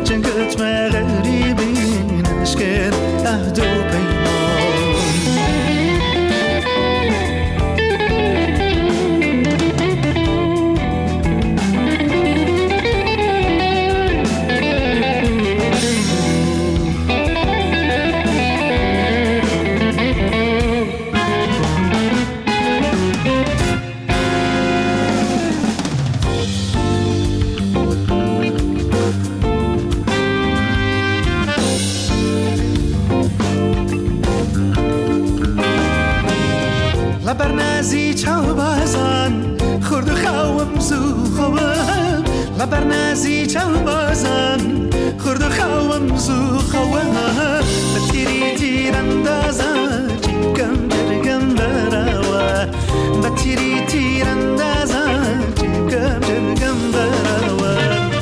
هرچند گتمه غریبی نشکر عهد و پیمان برنازی چاو بازن خورد و خوام زو خوام برنازی چاو بازن خورد و خوام زو خوام بتیری تیر اندازن چیکم جرگم براوا بتیری تیر اندازن چیکم جرگم براوا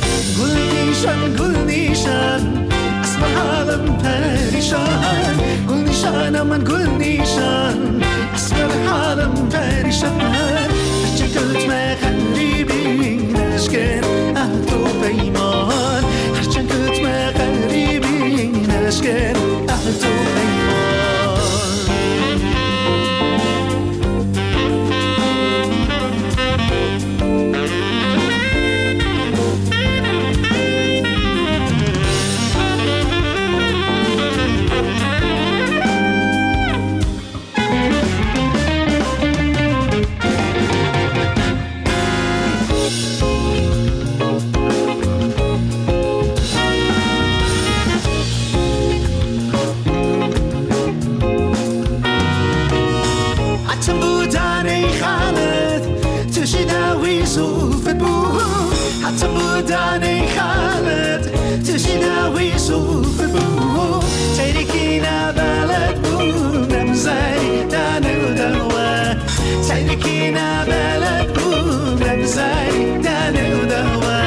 گل نیشان اسم حالم پریشان گل نیشان من گل نیشان حالم پریشان هرچه گتمه غریبی نشکن عهد و پیمان هرچه گتمه غریبی نشکن عهد و پیمان حتی بودن ای خالد تشناوی صوف بو تیرکی نبلد بودم زیدن و دوه تیرکی نبلد بودم زیدن و دوه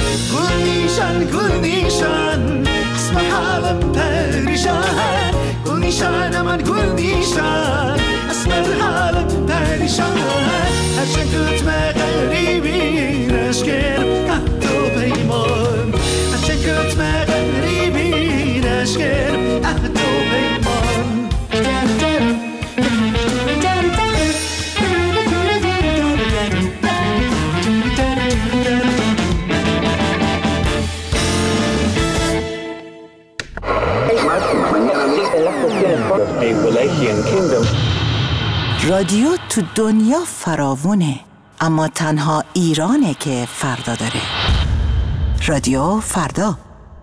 گل نیشان اسم حالم پریشان گل نیشان من گل نیشان اسم حالم پریشان هرچند گتمه غریبی نشکر عهد و پیمان هرچند گتمه غریبی نشکر عهد و پیمان رادیو تو دنیا فراوونه، اما تنها ایرانه که فردا داره. رادیو فردا.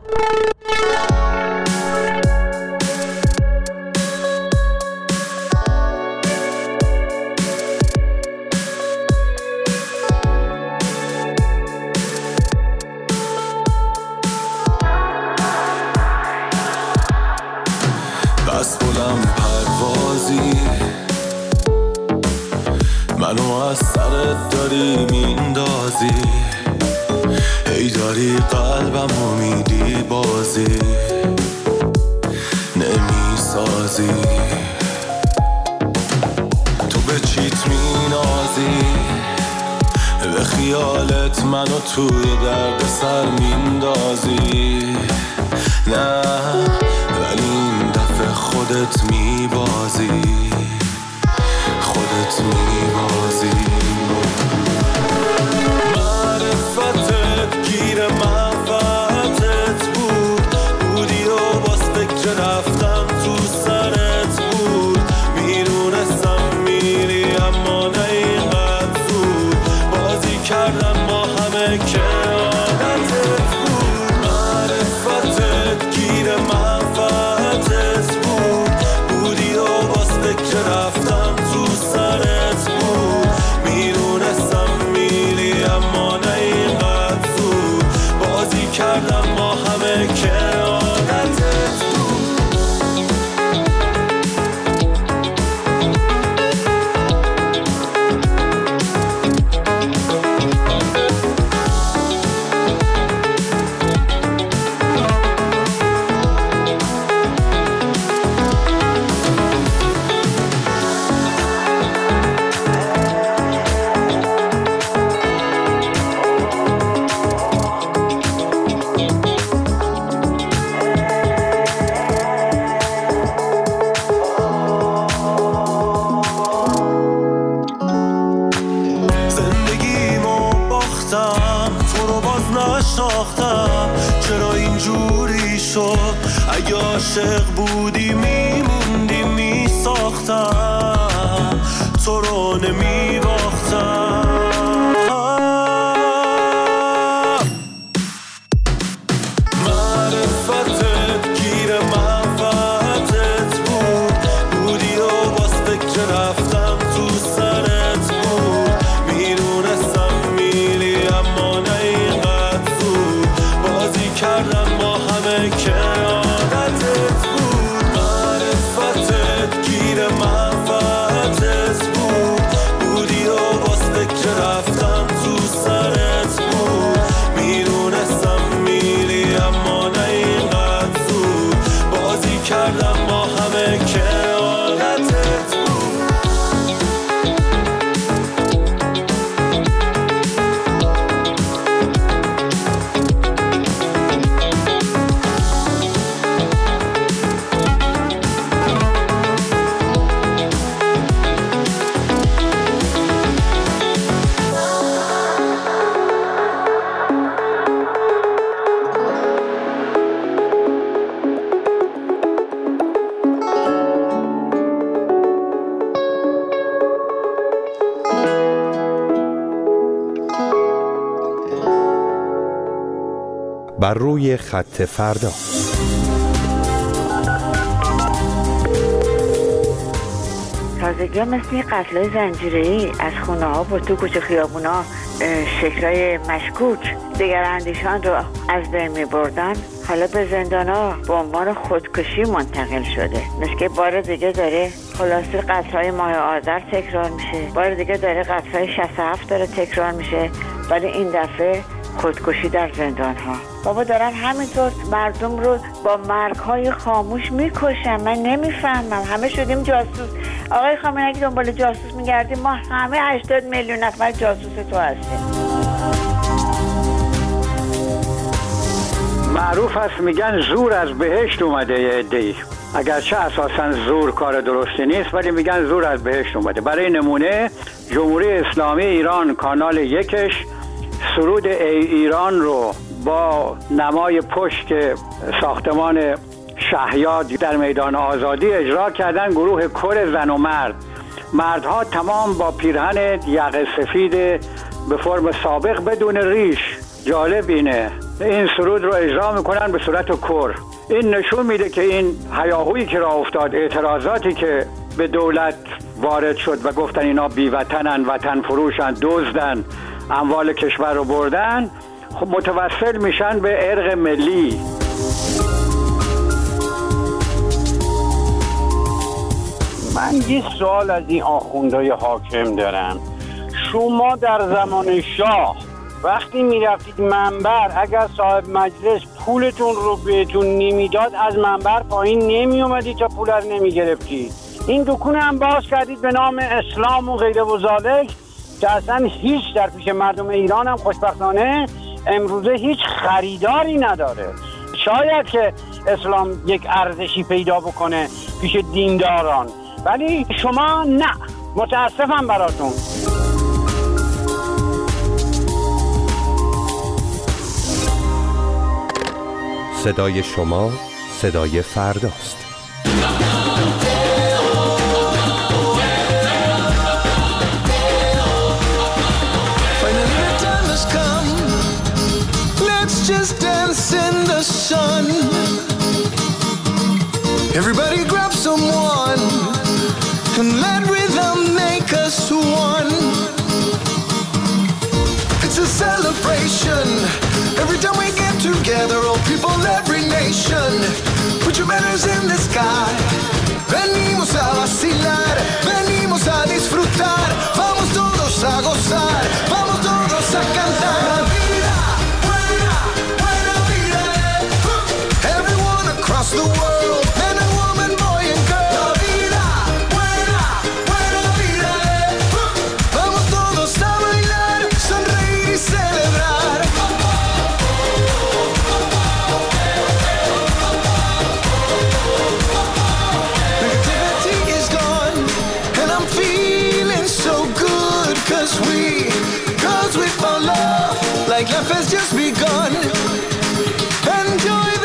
بس بلند پروازی منو از سرت داری میندازی، ای داری قلبمو میدی بازی نمیسازی، تو به چیت مینازی، به خیالت منو توی درد سر میندازی، نه ولی این دفعه خودت میبازی، خودت میبازی. معرفتت گیر منفعتت بودی و باز فکر رفتن تو سرت بود، میدونستم میری اما نه اینقدر زود، بازی کردم با همه که عادتت بود. معرفتت گیر منفعتت بودی و اینجوری شد. اگه عاشق بودی میموندی میساختم، تو رو نمیباختم. معرفتت گیر منفعتت بودی و باز فکر رفتن تو سرت بود. میدونستم میری اما نه اینقدر زود. بازی کردن با همه که عادتت بود. معرفتت گیر منفعتت بودی و باز فکر رفتن تو سرت بود. میدونستم میری اما نه اینقدر زود. بازی کردم با همه که عادتت بود. بر روی خط فردا. تازگی مثل قتل‌های زنجیره‌ای از خونه‌ها و تو کوچه خیابونا شکل‌های مشکوک دگراندیشان رو از بین می‌بردن، حالا به زندان‌ها به عنوان خودکشی منتقل شده. مثل که بار دیگه داره خلاصه قتل‌های ماه آذر تکرار میشه، بار دیگه داره قتل‌های 67 داره تکرار میشه، ولی این دفعه خودکشی در زندان‌ها. بابا دارن همینطور مردم رو با مرگ‌های خاموش میکشن. من نمیفهمم. همه شدیم جاسوس. آقای خامنه‌ای اگه دنبال جاسوس میگردیم، ما همه 80 میلیون نفر جاسوس تو هستیم. معروف هست میگن زور از بهشت اومده یه عده‌ای. اگرچه اساساً زور کار درستی نیست، ولی میگن زور از بهشت اومده. برای نمونه جمهوری اسلامی ایران کانال 1 سرود ای ایران رو با نمای پشت ساختمان شهیاد در میدان آزادی اجرا کردن. گروه کر زن و مرد، مردها تمام با پیرهن یقه سفید به فرم سابق بدون ریش. جالب اینه این سرود رو اجرا میکنن به صورت کر. این نشون میده که این هیاهویی که راه افتاد، اعتراضاتی که به دولت وارد شد و گفتن اینا بی وطنن، وطن فروشن، دزدن، اموال کشور رو بردن، خب متوسل میشن به ارق ملی. من یه سوال از این آخوندهای حاکم دارم. شما در زمان شاه وقتی میرفتید منبر، اگر صاحب مجلس پولتون رو بهتون نمیداد، از منبر پایین نمی اومدید تا پول رو نمی گرفتید. این دکونه هم باز کردید به نام اسلام و غیره و ذالک که اصلا هیچ در پیش مردم ایران هم خوشبختانه امروزه هیچ خریداری نداره. شاید که اسلام یک ارزشی پیدا بکنه پیش دینداران، ولی شما نه. متاسفم براتون. صدای شما صدای فرداست. Just dance in the sun. Everybody grab someone and let rhythm make us one. It's a celebration. Every time we get together, all people, every nation. Put your banners in the sky. Venimos a vacilar, venimos a disfrutar. Vamos todos a gozar, vamos todos a cantar. Across the world, man and woman, boy and girl. La vida, buena, buena vida. Vamos todos a bailar, sonreír y celebrar. Negativity is gone, and I'm feeling so good. Cause we found love, like life has just begun. Enjoy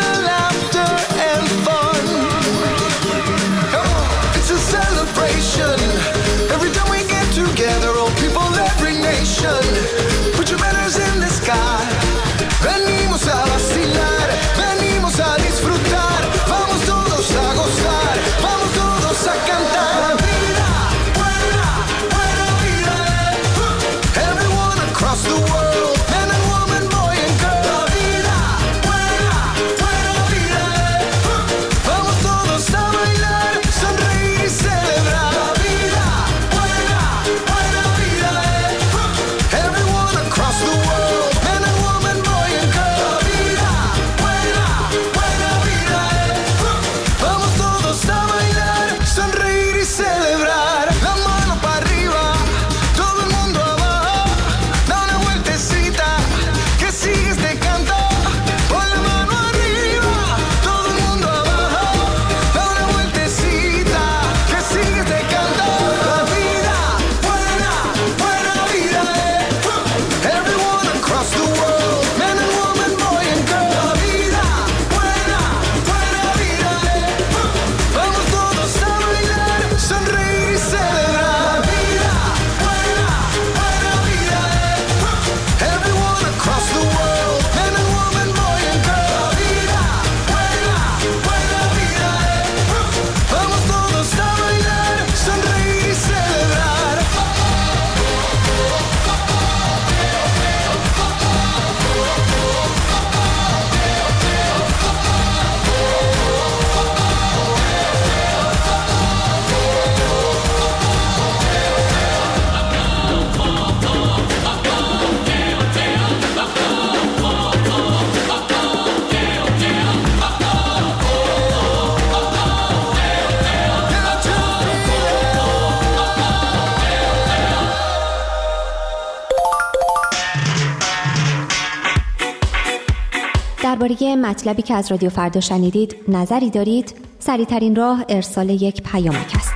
درباره مطلبی که از رادیو فردا شنیدید نظری دارید؟ سریع‌ترین راه ارسال یک پیامک است.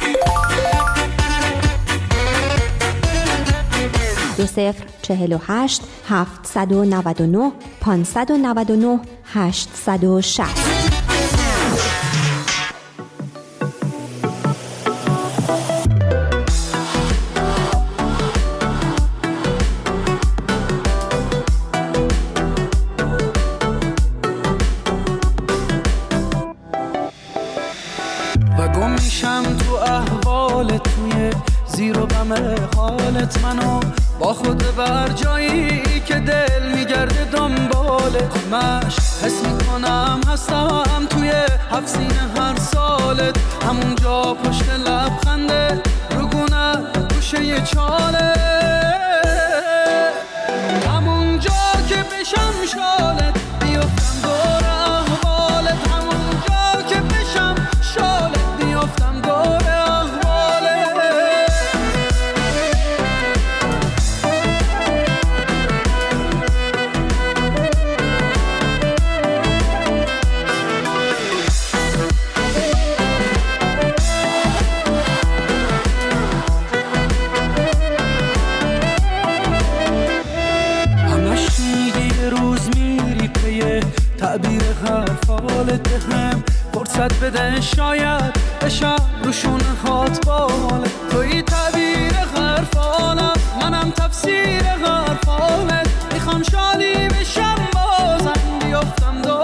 2048 799 599 860. و گم میشم تو احوالت، توی زیر و بم حالت، منو با خود بر جایی که دل میگرده دنبالت. مش حس میکنم هستم توی حفظین هر سالت، همونجا پشت لبخنده رگونه گوشه یه چاله، همونجا که بشم شالت بیفتم دور احوالت، همونجا که بشم شالت بیفتم دور احوالت. همش میگی یه روز میری پیه تعبیر حرفالت، هم فرصت بده شاید بشم روشون هات بالت. توی تعبیر حرفالت، منم تفسیر حرفالت، میخوام شادی بشم بازم بیفتم